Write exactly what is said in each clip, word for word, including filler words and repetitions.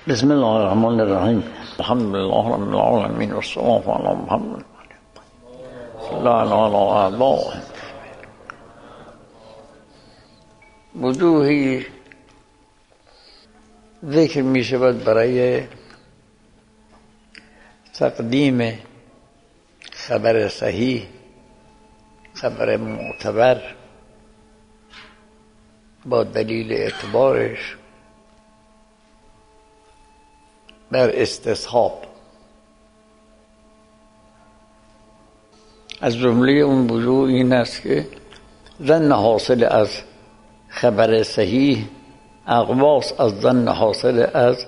بسم الله الرحمن الرحیم. الحمد لله رب العالمین و الصلاة علی محمد لا لا لا لا. وجوهی ذکر می شود برای تقدیم خبر صحیح، خبر معتبر با دلیل اعتبارش بر استصحاب. از جمله اون وجوه این است که ظن حاصل از خبر صحیح اقواس از ظن حاصل از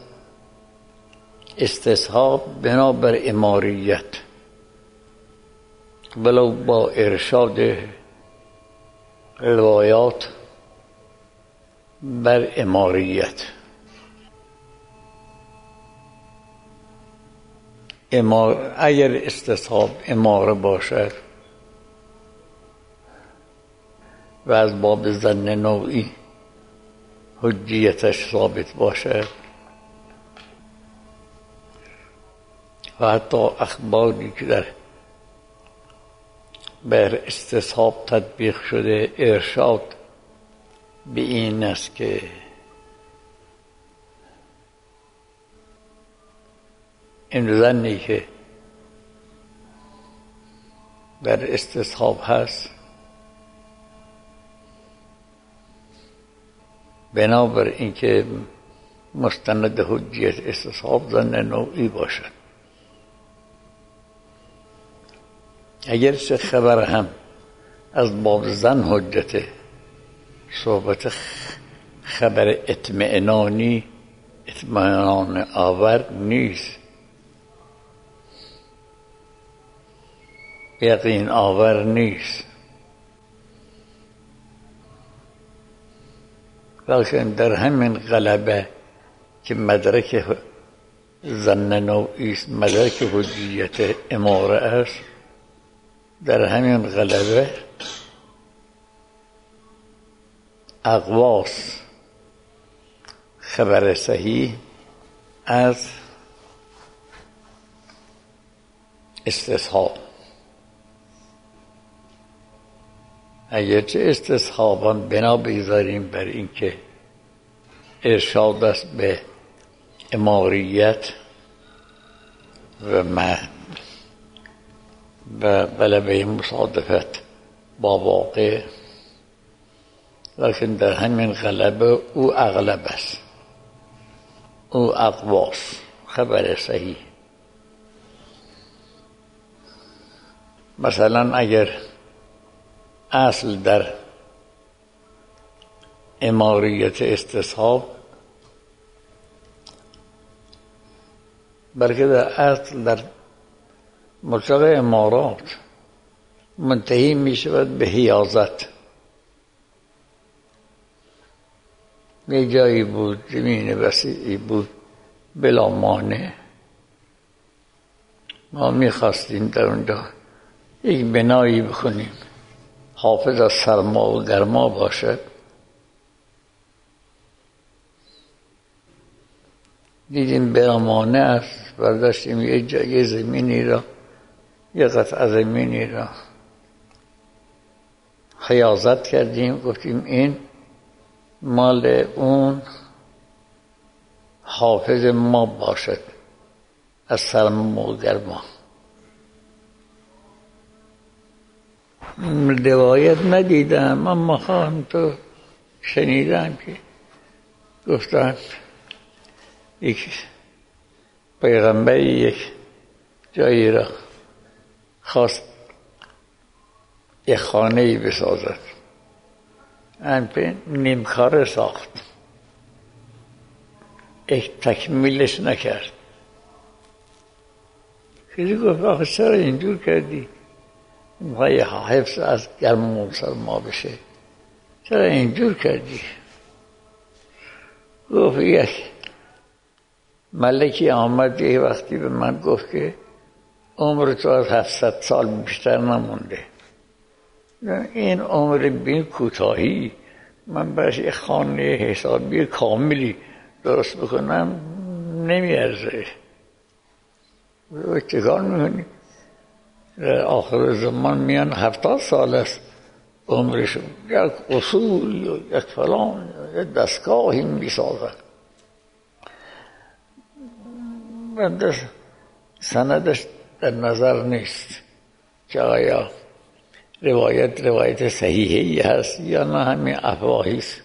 استصحاب بنابر اماریت، ولو با ارشاد روایات بر اماریت. امار اگر استصحاب اماره باشد و از باب ظن نوعی حجیتش ثابت باشد و حتی اخباری که در بر استصحاب تطبیق شده ارشاد به این است که این ظنی که در استصحاب هست بنابر اینکه مستند حجیت استصحاب ظن نوعی باشد. اگر چه خبر هم از باب ظن حجت، صحبت خبر اطمئنانی اطمئنان آور نیست، یقین آور نیست، لیکن در همین غلبه که مدرک ظن نوعی است، مدرک حجیت اماره است، در همین غلبه اقواس خبر صحیح از استصحاب، اگرچه استصحابا بنا بگذاریم بر اینکه ارشاد است به اماریت و ما و غلبه مصادفت با واقع، لیکن در همین غلبه او اغلب است، او اقواس خبر صحیح. مثلا اگر اصل در اماریت استصحاب بلکه در اصل در مطلق امارات منتهی می شود به حیازت. یه جایی بود، زمین وسیعی بود بلا مانع، ما می خواستیم در اونجا یک بنایی بکنیم حافظ از سرما و گرما باشد. دیدیم بلا مانع است، برداشتیم یه جای زمینی را، یه قطعه زمینی را حیازت کردیم، گفتیم این مال اون حافظ ما باشد از سرما و گرما. روایت ندیدم اما خواهم تو شنیدم که گفتن یک پیغمبری یک جایی را خواست یک خانه‌ای بسازد، همپین نیمکاره ساخت، یک تکمیلش نکرد. کسی گفت آخه چرا اینجور کردی؟ میخوای حفظ از گرم و سرما بشه، چرا اینجور کردی؟ گفت یک ملکی آمد یه وقتی به من گفت که عمر تو از هفتصد سال بیشتر نمونده. این عمر بین کوتاهی من برش یه خانه حسابی کاملی درست بکنم نمیارزه. چیکار میکنی؟ آخر زمان میان هفتاد سال است عمرشون، یک اصول یا یک فلان یک دستگاهی میسازن. بنده سندش در نظر نیست که آیا روایت روایت صحیحی هست یا نه همین افواهی است.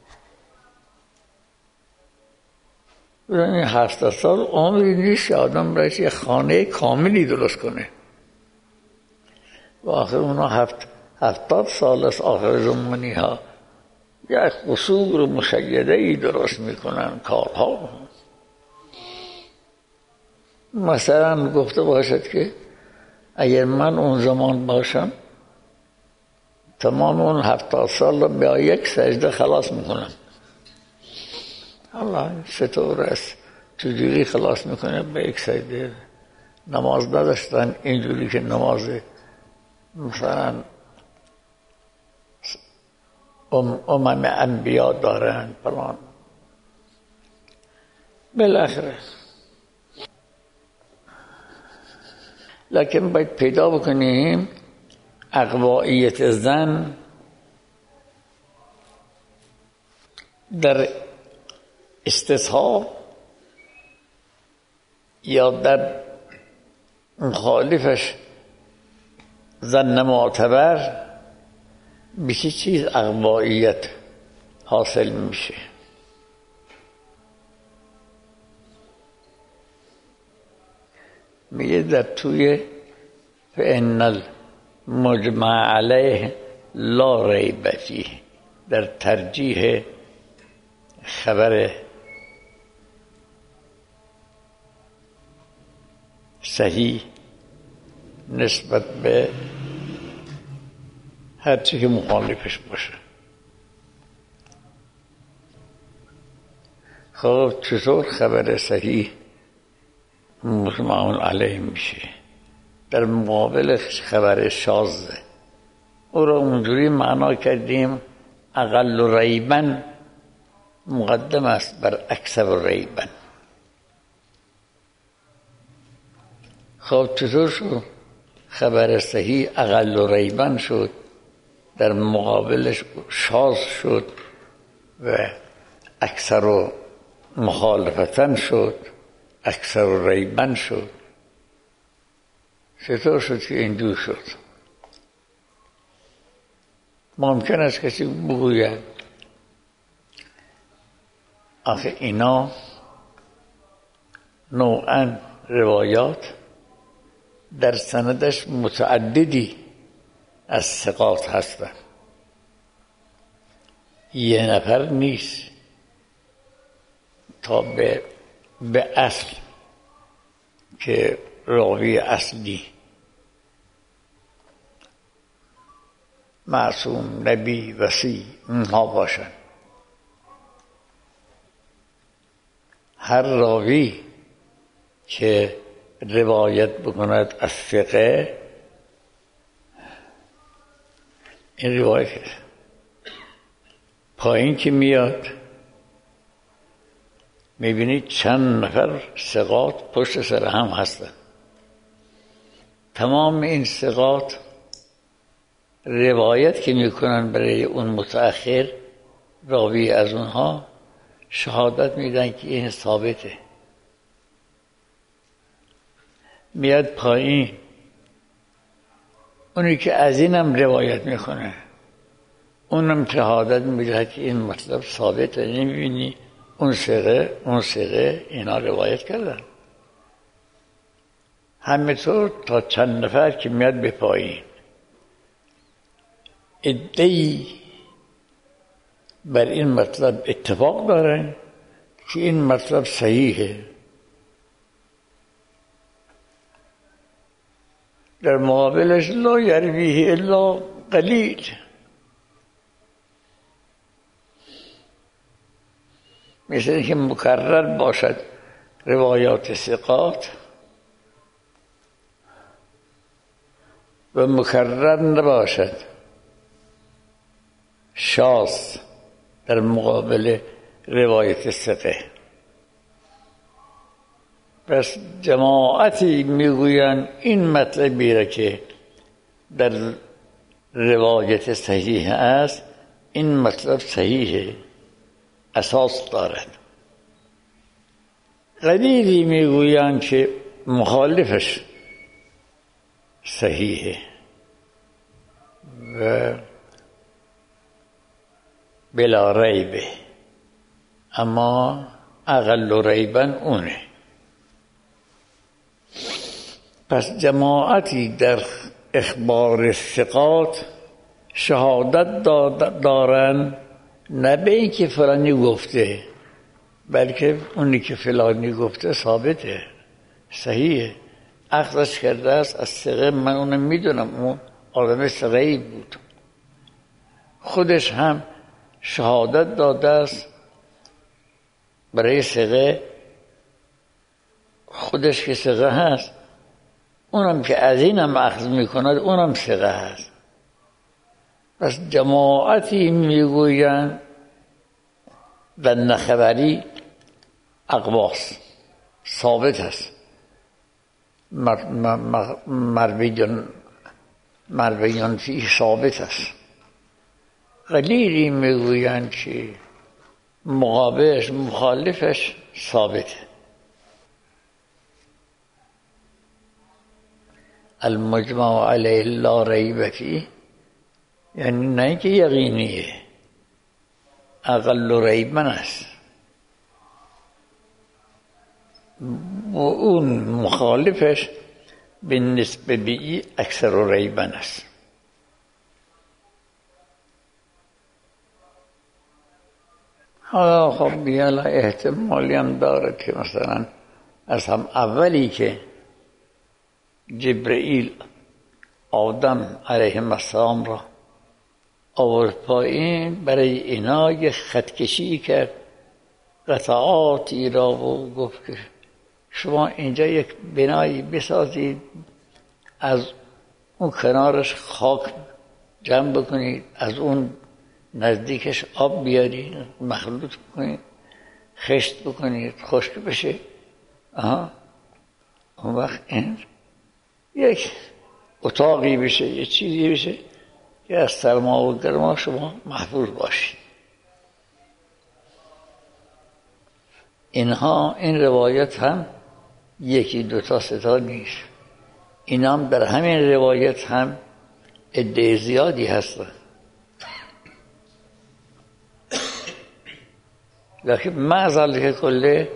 این هفتاد سال عمری نیست که آدم باید یک خانه کاملی درست کنه و آخر اونا هفت هفتاد سال است آخر زمانی ها یک قصور مشیده ای درست میکنن کارها. مثلا گفته باشد که اگر من اون زمان باشم تمام اون هفتاد سال رو به یک سجده خلاص میکنم. الله چطور است چجوری خلاص میکنه به یک سجده؟ نماز نداشتن اینجوری که نماز مثلا ام امم انبیا دارن فلان. بالاخره لکن باید پیدا بکنیم اقوائیت زن در استصحاب یا در مخالفش زن معتبر به چه چیز اقوائیت حاصل میشه؟ میگه در توی فإن المجمع علیه لا ریب فیه، در ترجیح خبر صحیح نسبت به هر چی که مخالفش باشه. خب چطور خبر صحیح مجمع علیه میشه؟ در مقابل خبر شاذ او را اونجوری معنا کردیم اقل ریبا مقدم است بر اکثر ریبا. خب چطور شد خبر صحیح اقل ریبا شد در مقابلش شاذ شد و اکثر مخالفتن شد، اکثر ریبا شد؟ چطور شد که اینجور شد؟ ممکن است کسی بگوید آخه اینا نوعا روایات در سندش متعددی از ثقات هستن، یه نفر نیست تا به به اصل که راوی اصلی معصوم نبی وصی اونها باشن. هر راوی که روایت بکند از ثقه، این روایت پایین که میاد میبینید چند نفر ثقات پشت سر هم هستن. تمام این ثقات روایت که میکنن برای اون متأخر راوی از اونها شهادت میدن که این ثابته. میاد پایین اونی که از اینم روایت میکنه اونم شهادت میده که این مطلب ثابته. نمیبینی اون ثقه اون ثقه اینا روایت کردن. همینطور تا چند نفر که میاد به پایین ادعی بر این مطلب اتفاق دارن که این مطلب صحیحه، در مقابلش لا یرویه الا قلیل. مثل اینکه مکرر باشد روایات ثقات و مکرر نباشد شاذ در مقابل روایت ثقه. پس جماعتی میگویند این مطلبی را که در روایت صحیح است این مطلب صحیحه، اساس دارد. قلیلی میگویند که مخالفش صحیحه و بلا ریبه، اما اقل ریبن اونه. پس جماعتی در اخبار ثقات شهادت دارن، نه به این که فلانی گفته، بلکه اونی که فلانی گفته ثابته، صحیحه، اخذش کرده است از ثقه. من اونم میدونم، اون آدم ثقه‌ای بود، خودش هم شهادت داده است برای ثقه، خودش که ثقه هست، اونم که از اینم اخذ میکند اونم ثقه هست. پس جماعتی میگویند و نخبری اقواس ثابت است، مرویان مرویان فیه ثابت است. قلیلی میگویند که مقابلش مخالفش ثابته. المجمع علیه لا ریب فیه یعنی نه که یقینیه، اقل ریبن است و اون مخالفش به نسبه بی اکثر ریبن است. حالا خب بیالا احتمالی هم داره که مثلا از هم اولی که جبرئیل آدم علیه السلام را آورد پایین، برای اینا یک خطکشی کرد، قطعاتی را و گفت که شما اینجا یک بنایی بسازید، از اون کنارش خاک جمع بکنید، از اون نزدیکش آب بیارید، مخلوط بکنید، خشت بکنید، خشک بشه. آها اون وقت این یک اتاقی بشه، یک چیزی بشه که از سرما و گرما شما محفوظ باشید. اینها این روایت هم یکی دو تا سه تا نیست، این هم در همین روایت هم عده زیادی هستن، لیکن معذل که کله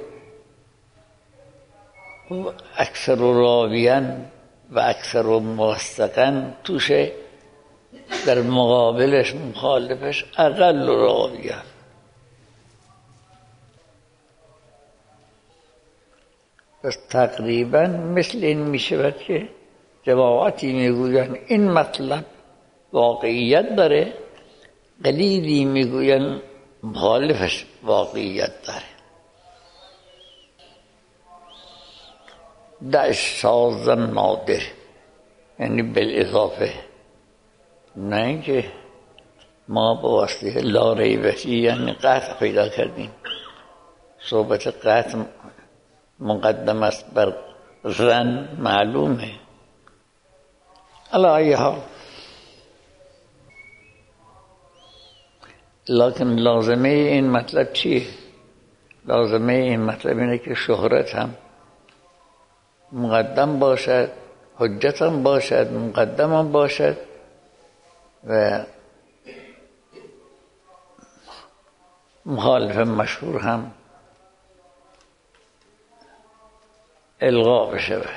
اکثر راویان و اکثر موثقن توشه، در مقابلش مخالفش اقل راویان. پس تقریبا مثل این می شود که جماعتی میگوین این مطلب واقعیت داره، قلیلی میگوین مخالفش واقعیت داره. دع شاذ نادر یعنی بالاضافه، نه اینکه ما با واسطه لا ریب فیه یعنی قطع پیدا کردیم. صحبت قطع مقدم است بر ظن، معلومه. علی ای حال لکن لازمه این مطلب چیه؟ لازمه این مطلب اینه که شهرت هم مقدم باشد، حجت هم باشد، مقدم هم باشد و مخالف مشهور هم الغا بشود.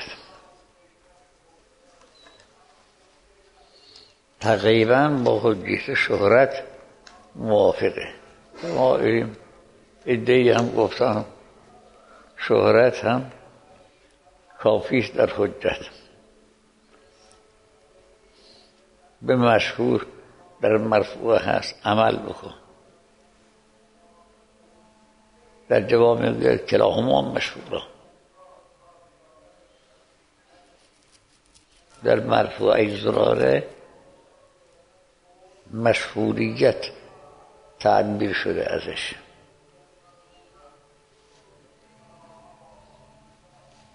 تقریبا با حجیت شهرت موافقه. ما این ادهی هم گفتم شهرت هم کافیست در حجت. به مشهور در مرفوع هست عمل بکن. در جواب میگه کلاهما مشهورا. در مرفوع زراره مشهوریت تعبیر شده ازش.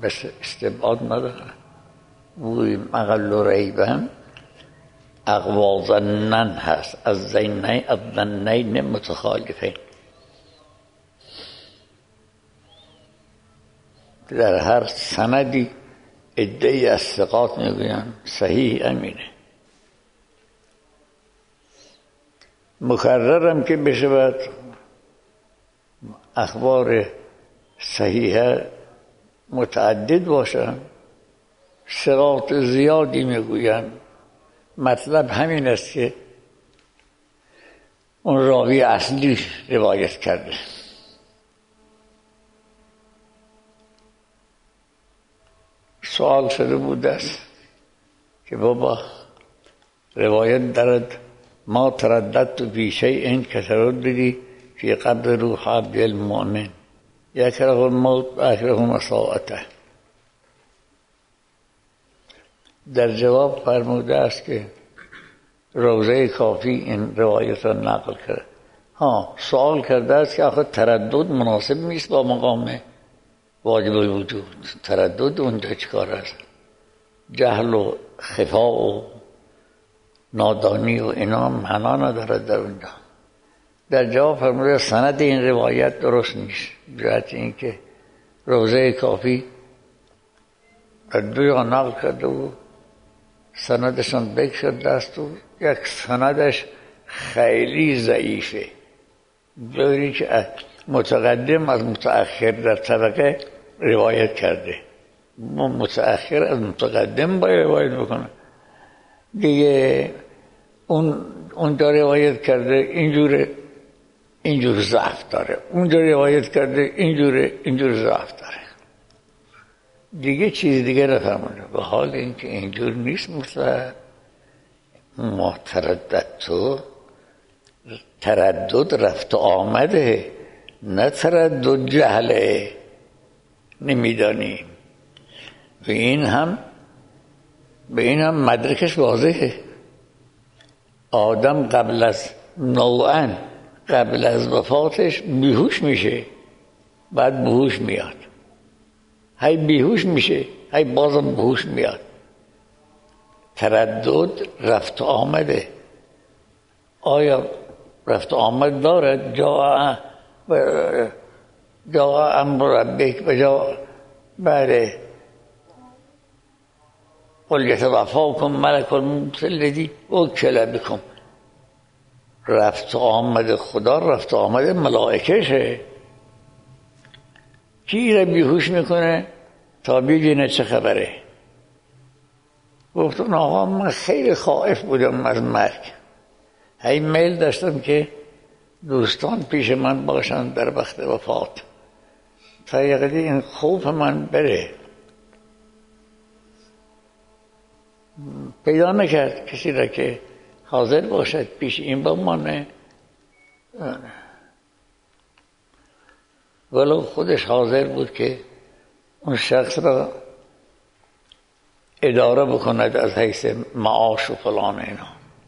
بس استبعاد نداره. وی مقل ریبن اقوا ظنن هست از زینین از ظنین متخالفین. در هر سندی ادعی از ثقات میگوین صحیح امینه. مکررم که بشود اخبار صحیحه متعدد باشن، ثقات زیادی میگوین مطلب همین است که اون راوی اصلی روایت کرده. سوال شده بود است که بابا روایت دارد ما ترددت فی شیء کترددی فی قبر روح عبد المؤمن یکره الموت و اکره مساءته. در جواب فرموده است که روضه کافی این روایت را نقل کرد. ها سوال کرده است که آخه تردد مناسب نیست با مقام واجب الوجود. تردد اونجا چیکار است؟ جهل و خفا و نادانی و اینا معنا ندارد در اونجا. در جواب فرموده سند این روایت درست نیست، جهت این که روضه کافی دوی نقل کرده و سندشان بک شده است و یک سندش خیلی ضعیفه، جوری که متقدم از متأخر در طبقه روایت کرده، متأخر از متقدم باید روایت بکنه دیگه. اون اونجا روایت کرده اینجوره اینجور ضعف داره، اونجا روایت کرده اینجوره اینجور ضعف داره، دیگه چیز دیگه نفهمونه. به حال اینکه اینجور نیست مثلا ما تردد تو تردد رفت و آمده، نه تردد جهله نمیدانیم. به این هم به این هم مدرکش واضحه. آدم قبل از نوعاً قبل از وفاتش بیهوش میشه، بعد بهوش میاد، هی بیهوش میشه، هی بازم بهوش میاد. تردد رفت و آمده. آیا رفت و آمد دارد؟ جا جا امر ربک و جا بله قل یتوفاکم ملک الموت الذی وکل بکم. رفت و آمد خدا رفت و آمد ملائکشه. کی را بیهوش میکنه تا ببینه چه خبره؟ گفتن آقا من خیلی خائف بودم از مرگ، هی میل داشتم که دوستان پیش من باشن در وقت وفات تا یقدی این خوف من بره. پیدا نکرد کسی را که حاضر باشد پیش این بمانه، ولو خودش حاضر بود که اون شخص را اداره بکند از حیث معاش و فلان اینا.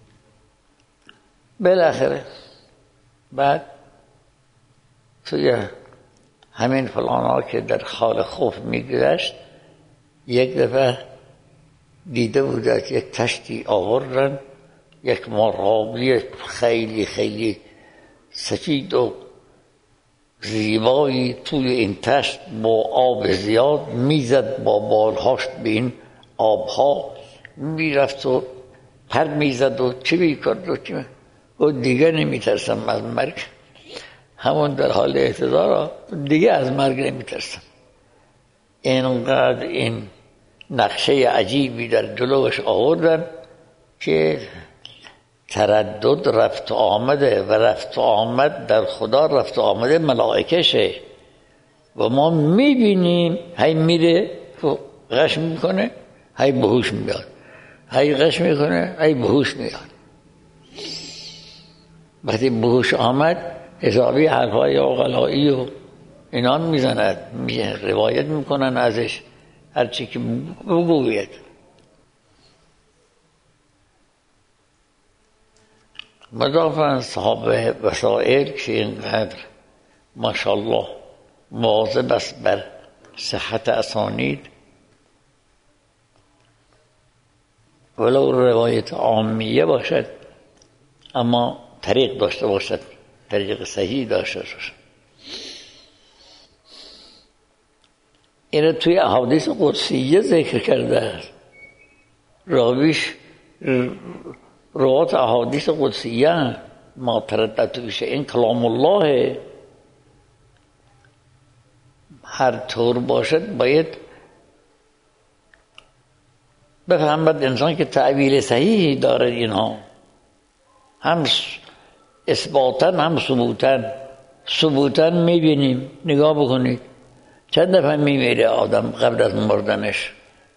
بالاخره بعد توی همین فلان ها که در حال خوف میگذشت یک دفعه دیده بودد یک تشتی آوردن، یک مرغابی خیلی خیلی سفید و زیبایی توی این تشت با آب زیاد میزد، با بالهاش به این آبها میرفت و پر میزد و چی میکرد و چی و دیگه نمیترسم از مرگ. همون در حال احتضار دیگه از مرگ نمیترسم. اینقدر این نقشه عجیبی در جلوش آوردن که تردد رفت و آمده و رفت و آمد در خدا رفت و آمده ملائکشه و ما میبینیم هی میره غش میکنه هی بهوش میاد، هی غش میکنه هی بهوش میاد. وقتی بهوش آمد حسابی حرفای عقلایی و اینا میزند، روایت میکنن ازش هرچی که بگوید. مضافاً صحابه وسائل که اینقدر ماشاءالله مواظب است بر صحت اسانید ولو روایت عامیه باشد اما طریق داشته باشد، طریق صحیح داشته باشد. این توی احادیث قدسیه ذکر کرده است. راویش روات احادیث قدسیه ما تردد بشه، این کلام الله هر طور باشد باید بفهمد انسان که تعبیر صحیحی داره. اینها هم اثباتا هم ثبوتا. ثبوتا میبینیم، نگاه بکنید چند دفعه میمیره آدم قبل از مردنش.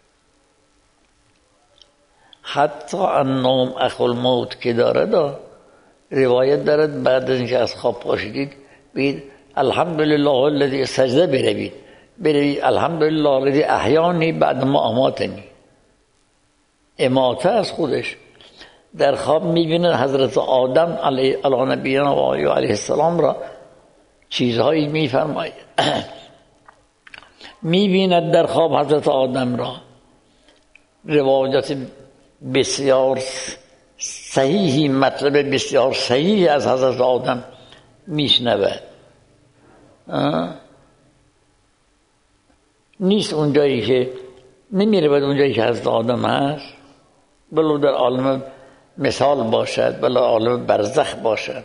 حتی النوم اخو الموت که دارد، روایت دارد بعد از اینکه از خواب پاشیدید بید الحمدلله الذی، سجده بروید بروید الحمدلله الذی احیانی بعد ما اماتنی. اماته از خودش در خواب میبینه حضرت آدم علیه نبینا و علیه السلام را چیزهایی میفرماید. میبیند در خواب حضرت آدم را، روایات بسیار صحیحی، مطلب بسیار صحیحی از حضرت آدم میشنود. نیست اونجایی که نمیره باید اونجایی که حضرت آدم هست، بلو در عالم مثال باشد، بلو عالم برزخ باشد.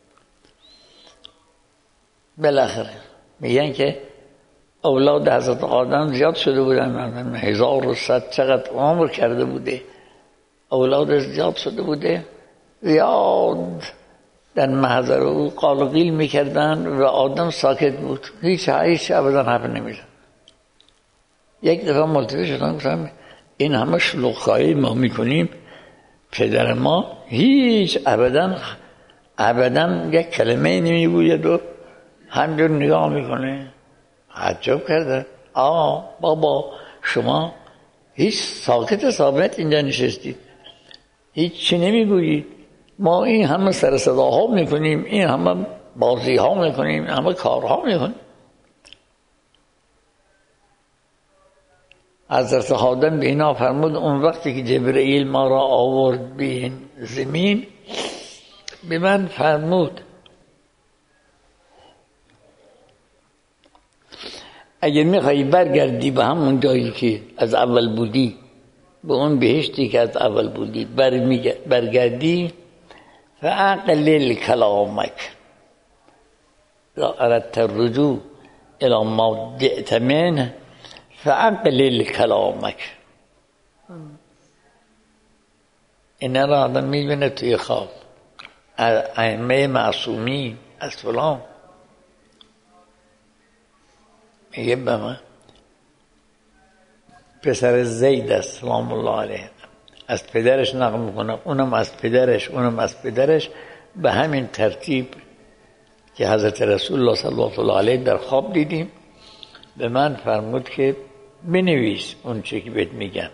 بالاخره میگن که اولاد حضرت آدم زیاد شده بودن، هزار و صد چقدر عمر کرده بوده، اولاد زیاد شده بوده، زیاد در محضر او قال و قیل میکردن و آدم ساکت بود، هیچ هیچ ابدا حرف نمیزد. یک دفعه ملتفت شدن گفتم این همه شلوغ‌خواری ما میکنیم، پدر ما هیچ ابدا ابدا یک کلمه نمیگوید و همجور نگاه میکنه. عجب کرده، آه بابا شما هیچ ساکت ثابت اینجا نشستید، هیچ چی نمیگویید، ما این همه سر صداها میکنیم، این همه بازی ها میکنیم، همه کارها میکنیم. حضرت آدم به اینا فرمود اون وقتی که جبرئیل ما را آورد به این زمین، به من فرمود اگر میخوایی برگردی به همون جایی که از اول بودی، به اون بهشتی که از اول بودی برگردی، فاقلل کلامک اذا اردت الرجوع الى ما جئت منه فاقلل کلامک. این را آدم میبینه توی خواب، ائمه معصومین از فلان میگه به من پسر زید است سلام الله علیه، از پدرش نقل میکنه، اونم از پدرش، اونم از پدرش، به همین ترتیب که حضرت رسول الله صلی الله علیه در خواب دیدیم. به من فرمود که بنویس اون چی که بهت میگم.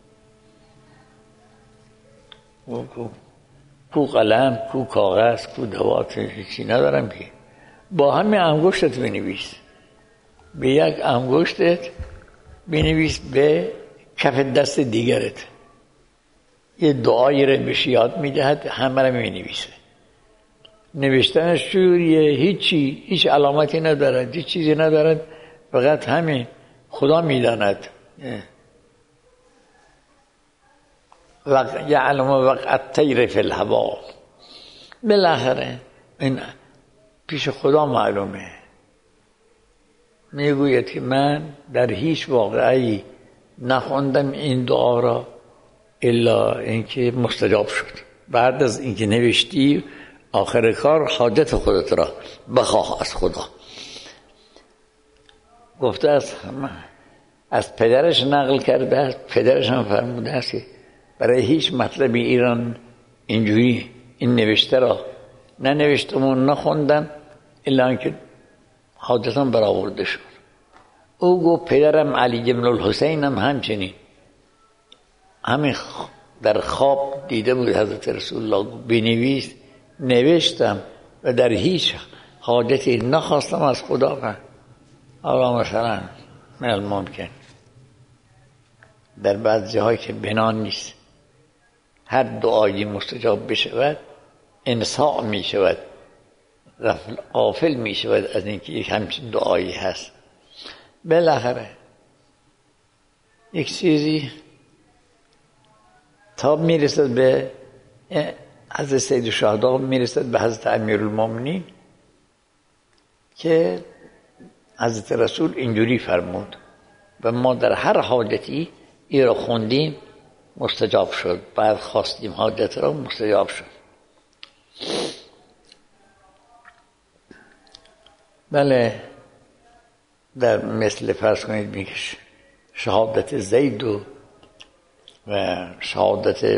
کو کو قلم، کو کاغذ، کو دوات، هیچی ندارم که، با همین انگشتت بنویس، به یک انگشتت بنویس به کف دست دیگرت، یه دعایی رو بهش یاد میدهد، همه رو مینویسه. نوشتنش جوریه، هیچی، هیچ علامتی ندارد، هیچ چیزی ندارد، فقط همین خدا میداند. وقت یعلم وقت الطیر فی الهوا، بالاخره این پیش خدا معلومه. میگوید که من در هیچ واقعی نخوندم این دعا را الا اینکه مستجاب شد. بعد از اینکه نوشتی آخر کار حاجت خودت را بخواه از خدا. گفته است از پدرش نقل کرده است، پدرش هم فرموده است که برای هیچ مطلبی ایران اینجوری این نوشته را ننوشتم و نخوندم الا اینکه حاجتم برآورده شد. او گفت پدرم علی بن الحسین هم همچنین، همین در خواب دیده بود حضرت رسول الله، بنویس، نوشتم و در هیچ حاجتی نخواستم از خدا. حالا مثلا من ممکن در بعض جاهایی که بنا نیست هر دعایی مستجاب بشود انصاع می شود، غافل می شود از اینکه یک همچین دعایی هست. بالاخره یک چیزی تا میرسد به حضرت سید الشهدا، میرسد به حضرت امیرالمومنین که حضرت رسول اینجوری فرمود و ما در هر حاجتی این را خوندیم مستجاب شد، بعد خواستیم حاجت را مستجاب شد. بله، در مثل فرض کنید میگه شهادت زید و و شهادت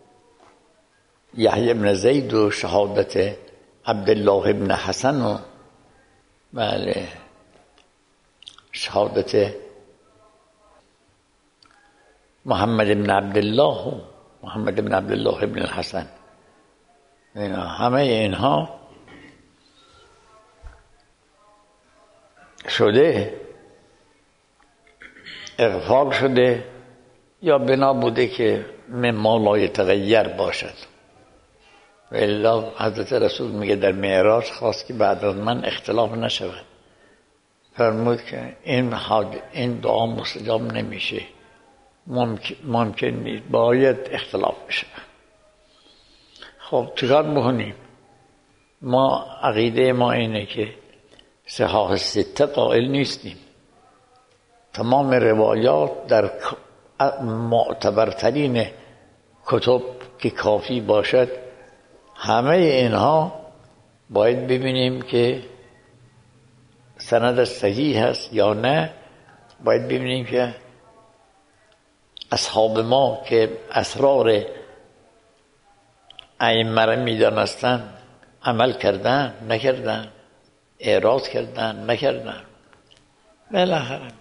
یحیی ابن زید و شهادت عبدالله ابن حسن و بله شهادت محمد ابن عبدالله و محمد ابن عبدالله ابن الحسن، اینا همه اینها شده اغفال شده یا بنا بوده که مما لا یتغیر باشد. و الا حضرت رسول میگه در معراج خواست که بعد از من اختلاف نشود، فرمود که این این دعا مستجاب نمیشه، ممکن, ممکن نیست، باید اختلاف بشه. خب چیکار بکنیم؟ ما عقیده ما اینه که صحاح سته قائل نیستیم. تمام روایات در معتبرترین کتب که کافی باشد همه اینها باید ببینیم که سند صحیح هست یا نه. باید ببینیم که اصحاب ما که اسرار ائمه را می‌دانستند عمل کردن نکردن، اعراض کردن نکردن. بالاخره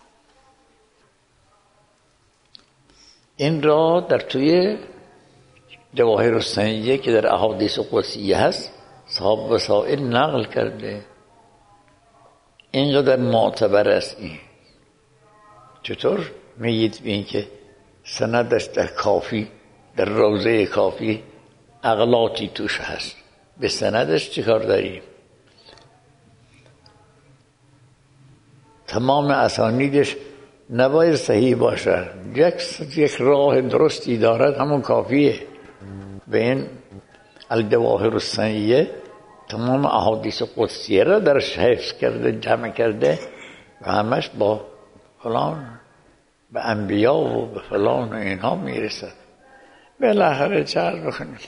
این را در توی جواهر السنیه که در احادیث قدسیه هست صاحب وسائل نقل کرده. اینقدر معتبر است. این چطور میگید بین که سندش در کافی، در روضه کافی اغلاطی توش هست، به سندش چیکار داریم؟ تمام اسانیدش نباید صحیح باشه، یک یک راه درستی دارد، همون کافیه. به این الجواهر السنیه تمام احادیث قدسیه را درش حفظ کرده، جمع کرده و همش با فلان به انبیا و به فلان و اینها میرسد. بالاخره چه عرض بکنیم؟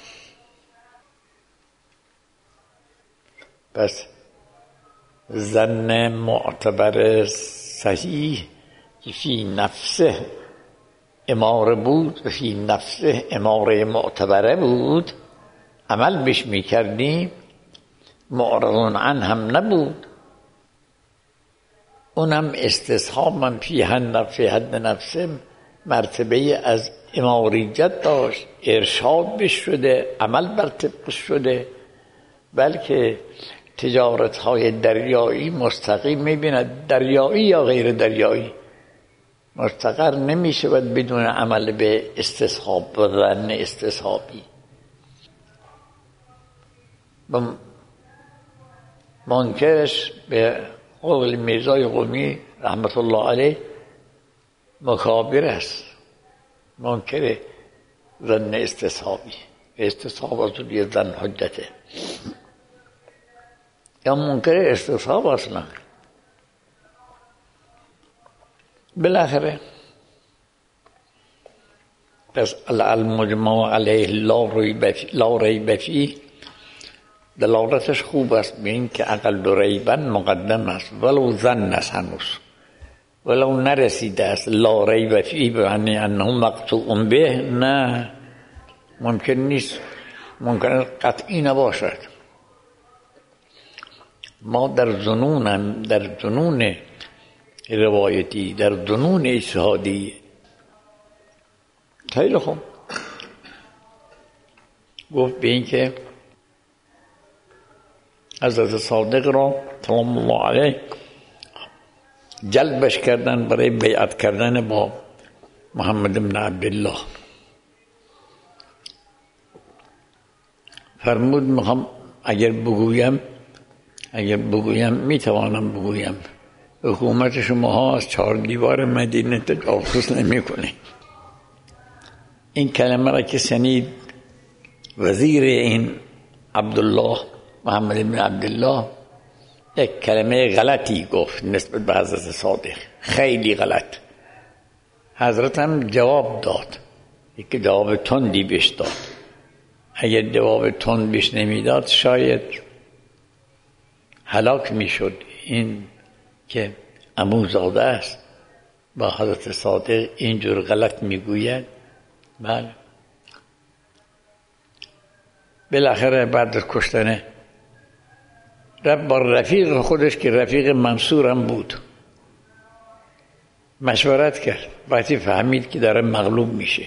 پس ظن معتبر صحیح که فی نفسه اماره بود و فی نفسه اماره معتبره بود، عمل بش میکردیم، معرضون عن هم نبود. اونم استصحاب من فی حد نفسه مرتبه از اماریت داشت، ارشاد بش شده، عمل بر طبقش شده. بلکه تجارت های دریایی مستقیم میبیند، دریایی یا غیر دریایی مستقر نمی شود بدون عمل به استصحاب و ظن استصحابی. منکرش به قول میرزای قمی رحمت الله علیه مکابر است، منکر ظن استصحابی. استصحاب از روی ظن حجته یا منکر استصحاب اصلا. بالاخره پس المجمع علیه لا ریب فیه دلالتش خوب است به این که اقل ریبا مقدم است، ولو ظن است، هنوز ولو نرسیده است لا ریب فیه به معنی انه مقطوع به، نه، ممکن نیست، ممکن قطعی نباشد. ما در ظنون در ظنون روایتی، در ظنون اجتهادی. خیلی خوب گفت به این که حضرت صادق را سلام الله علیه جلبش کردن برای بیعت کردن با محمد بن عبدالله. فرمود میخوام اگر بگویم اگر بگویم میتوانم بگویم حکومت شما ها از چهار دیوار مدینه تجاوز نمیکنه. این کلمه را که شنید وزیر این عبدالله محمد بن عبدالله یک کلمه غلطی گفت نسبت به حضرت صادق، خیلی غلط. حضرت هم جواب داد، یک جواب تندی بهش داد. اگر جواب تند بهش نمیداد شاید هلاک میشد. این که عموزاده است با حضرت صادق اینجور غلط میگوید. بله بالاخره بعد از کشتن رفت با رفیق خودش که رفیق منصور هم بود مشورت کرد. وقتی فهمید که داره مغلوب میشه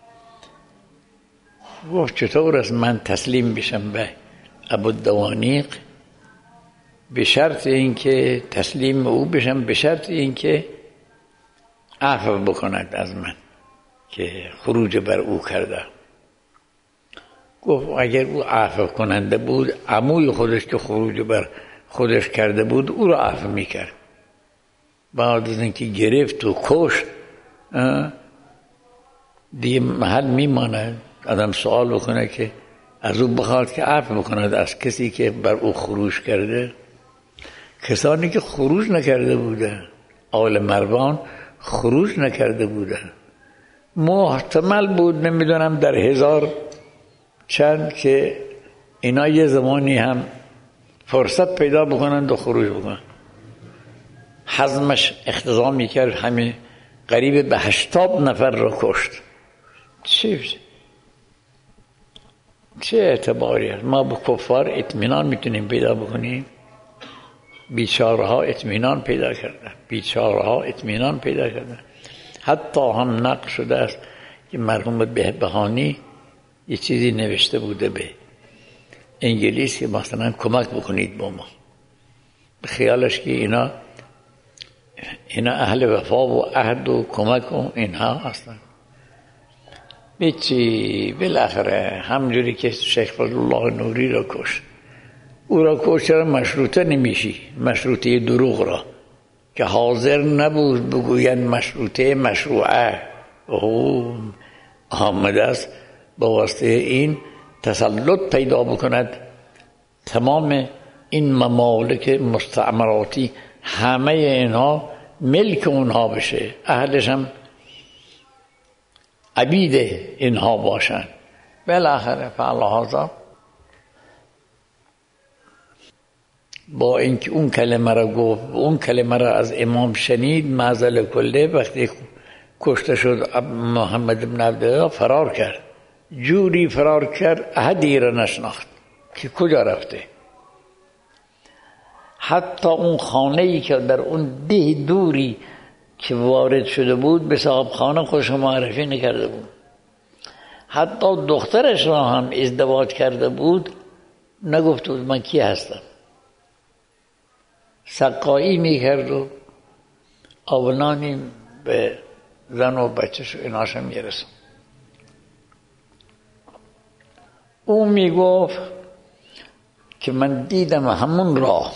گفت چطور است من تسلیم بشم به ابوالدوانیق به شرط اینکه تسلیم او بشم، به شرط اینکه عفو بکند از من که خروج بر او کرده. گفت اگر او عفو کننده بود عموی خودش که خروج بر خودش کرده بود او را عفو میکرد. بعد از اینکه گرفت و کشت دیگه محل میمانه آدم سوال بکنه که از او بخواد که عفو بکند از کسی که بر او خروج کرده. کسانی که خروج نکرده بودن، آل مروان خروج نکرده بودن، محتمل بود نمیدونم در هزار چند که اینا یه زمانی هم فرصت پیدا بکنند و خروج بکنند. حزمش اقتضا میکرد همین قریب به هشتاد نفر را کشت. چه چه اعتباری هست؟ ما به کفار اطمینان میتونیم پیدا بکنیم؟ بیچاره ها اطمینان پیدا کردن، بیچاره ها اطمینان پیدا کردن. حتی هم نقل شده است که مرحوم بهبهانی یه چیزی نوشته بوده به انگلیس که مثلا کمک بکنید با ما. به خیالش که اینا اینا اهل وفا و عهد و کمک و اینها هستن. بیچی بالاخره همجوری که شیخ فضلالله نوری را کشت، او را کشت چرا مشروطه نمیشی؟ مشروطه دروغ را که حاضر نبود بگوین مشروطه مشروعه. اوه آمده است با واسطه این تسلط پیدا بکند تمام این ممالک مستعمراتی همه اینها ملک اونها بشه، اهلش هم عبید اینها باشن. بالاخره فعلهذا با اینکه اون کلمه را گفت، اون کلمه را از امام شنید، معزل کله وقتی کشته شد محمد بن عبدالله فرار کرد. جوری فرار کرد احدی را نشناخت که کجا رفته. حتی اون خانه‌ای که در اون ده دوری که وارد شده بود به صاحب خانه خودش معرفی نکرده بود. حتی دخترش را هم ازدواج کرده بود نگفت بود من کی هستم. سقایی میکرد و آبنانی به زن و بچه‌ش و ایناش هم میرسون. او میگفت که من دیدم همون راه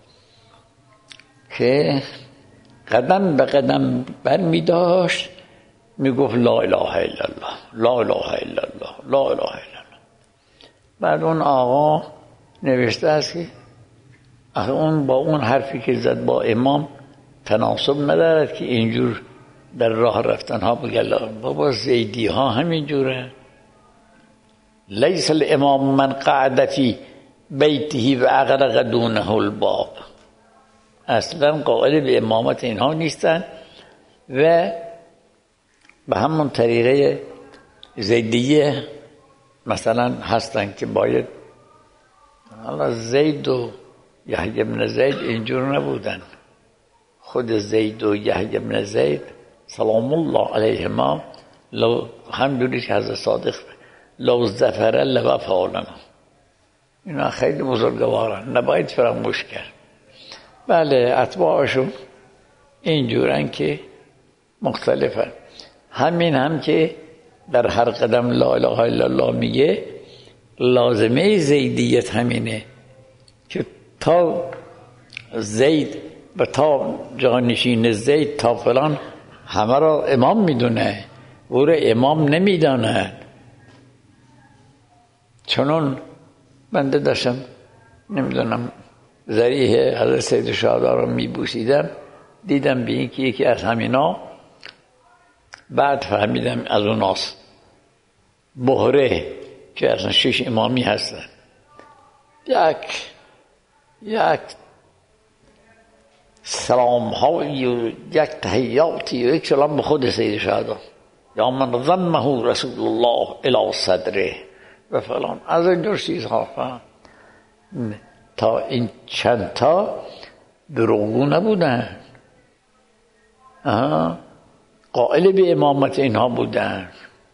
که قدم به قدم بر می داشت میگفت لا اله الا الله لا اله الا الله لا اله الا الله. بعد اون آقا نوشته است که اون با اون حرفی که زد با امام تناسب ندارد که اینجور در راه رفتن ها بگلا. بابا زیدی ها همین جوره. لیس الامام من قعد فی بیته و اغرق دونه الباب. اصلا قائل به امامت اینها نیستن و به همون طریقه زیدیه مثلا هستن که باید حالا زید و یحیی بن زید اینجور نبودن. خود زید و یحیی بن زید سلام الله علیهما لو همجوری که حضرت صادق لو ظفر لوفا لنا، اینا خیلی بزرگوارن نباید فراموش کرد. بله اتباعشون اینجورن که مختلفن. همین هم که در هر قدم لا اله الا الله میگه لازمه زیدیت همینه که تا زید و تا جانشین زید تا فلان همه را امام میدونه، او را امام نمیداند. چنون بنده داشتم نمیدونم ذریح حضرت سید شهدا رو میبوسیدم، دیدم به این که یکی از همینا، بعد فهمیدم از اوناست، بحره که اصلا شش امامی هستن، یک یک سلام هایی و یک تحیاتی و یک سلام به خود سید شهدا، یا من ضمه رسول الله الی صدره و فلان، از اینجور چیزها فهم. تا این چند تا دروغگو نبودن، قائل به امامت اینها بودن.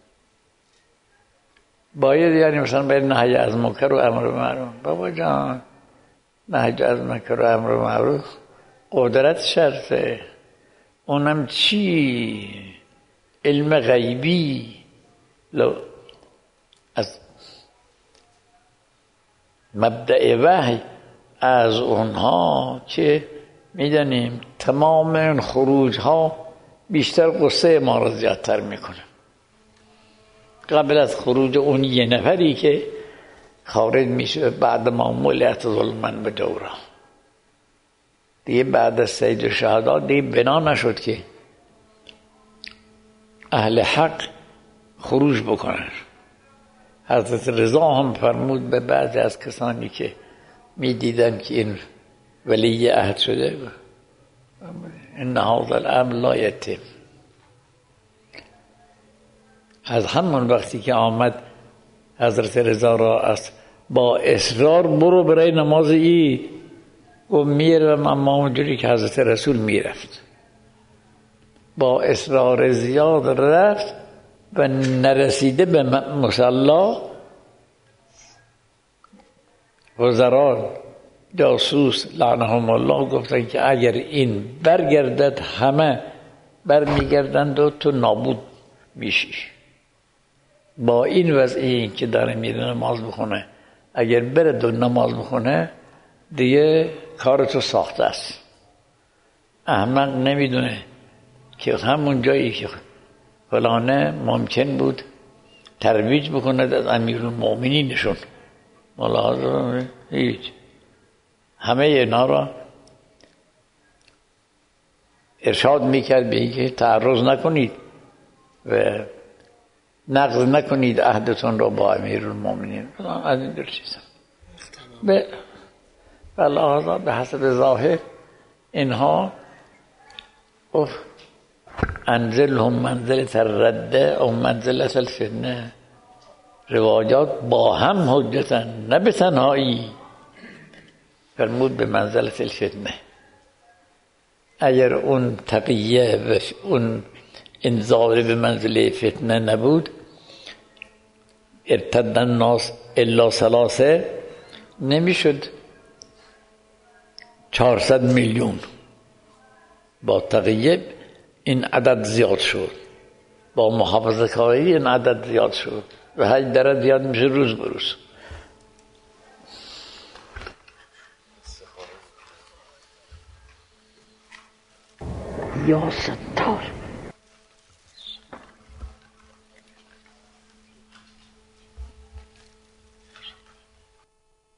باید یعنی مثلا باید نهی از منکر و امر معروف، بابا جان نهی از منکر و امر معروف قدرت شرطه، اونم چی؟ علم غیبی. لو از مبدأ وحی از اونها که میدانیم تمام این خروج ها بیشتر قصه ما را زیادتر میکنه. قبل از خروج اون یه نفری که خارج میشه بعد ما ملت ظلمن به دورا، دیگه بعد از سید شهدا دیگه بنا نشد که اهل حق خروج بکنن. حضرت رضا هم فرمود به بعضی از کسانی که میدیدن که این ولی عهد شده، ان هذا الامر لا یتم. از همون وقتی که آمد حضرت رضا را از با اصرار برو برای نماز عید و میرم، اما اونجوری که حضرت رسول میرفت با اصرار زیاد رفت و نرسیده به مصلا، وزران جاسوس لعنهم الله گفتن که اگر این برگردد همه برمیگردند و تو نابود میشی. با این وضعی این که داره میره نماز بخونه، اگر برد و نماز بخونه دیگه کار تو ساخته است. احمق نمیدونه که همون جایی که فلانه ممکن بود ترویج بکنه از امیرالمؤمنینشون، ملاحظه هیچ، همه اینا را ارشاد میکرد به اینکه تعرض نکنید و نقض نکنید عهدتون را با امیرالمؤمنین، از این در چیزا به لحاظا به حسب ظاهر اینها اف انزلهم منزلت الرده او منزلت الفتنه، رواجات با هم حجتن، نه به تنهایی. فرمود به منزلت الفتنه، اگر اون تقیه و اون انذار به منزله فتنه نبود ارتد الناس الا ثلاثه نمیشد چهارصد میلیون. با تقیه این عدد زیاد شد، با محافظه کاری این عدد زیاد شد و هر درد زیاد میشه روز بروز. یا ستار